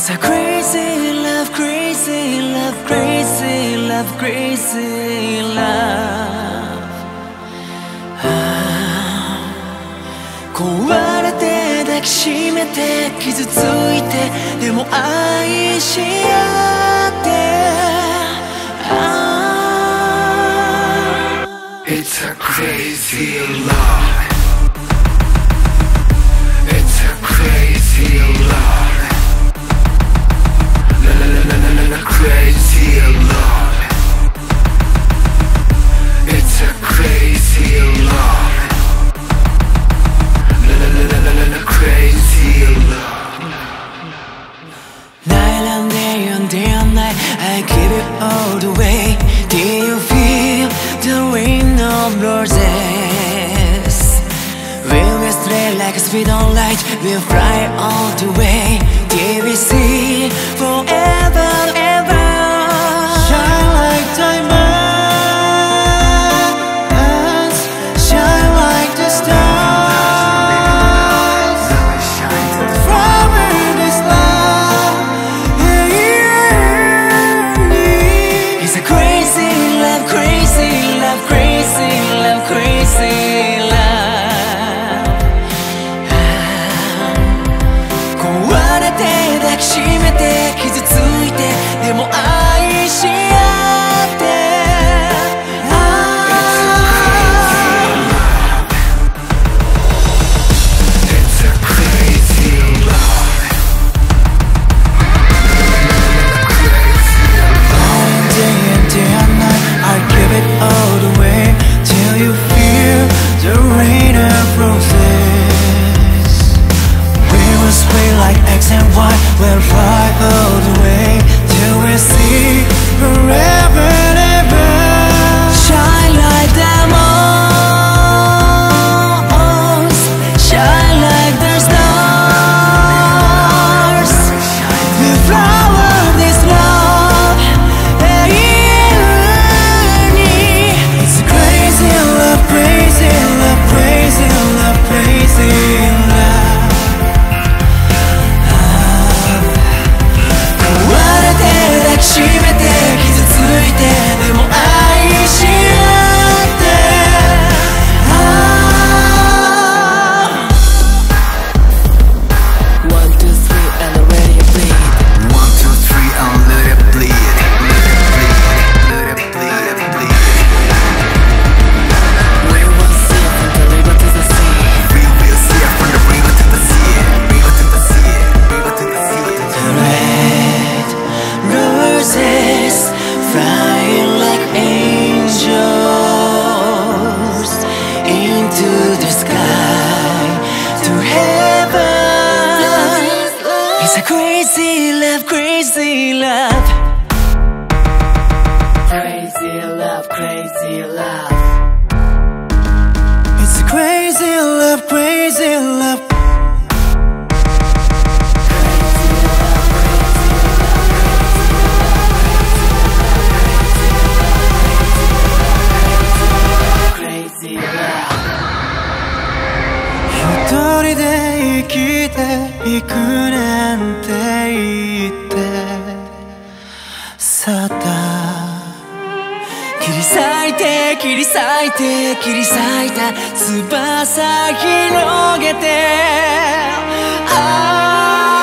It's a crazy love, crazy love, crazy love, crazy love. 壊れて抱きしめて傷ついてでも愛し合って It's a crazy love. It's a crazy love. La la la la la la crazy love. It's a crazy love. La la la la la la crazy love. Night and day and day and night, I give it all the way. Do you feel the rain of roses? We'll stray like a speed on light. We'll fly all the way. DBC forever, ever. Shine like diamonds, shine like the stars. Forever this love. It's a crazy love, crazy love, crazy love, crazy love. 壊れて抱きしめて傷ついてでも愛し合って It's a crazy love. Night and day and night, I give it all the way till you feel the rain of roses. We will sway like X and Y, we'll fly all the way till we see forever and ever. Shine like diamonds, shine like the stars. The flower this love. It's crazy love, crazy love, crazy love, crazy love. 壊れて抱きしめて傷ついてでも愛し合って One, two, three and let it bleed. 1, 2, 3 and let it bleed. Let it bleed. Let it bleed. We will see from the river to the sea. We will see it from the river to the sea. River to the sea. River to the sea. Red roses flying like angels into the sky to heaven. It's a crazy love, crazy love. Crazy love, crazy love. It's a crazy love, crazy love. Crazy love. 一人で生きていくなんて言って去った切り裂いて切り裂いて切り裂いた翼広げて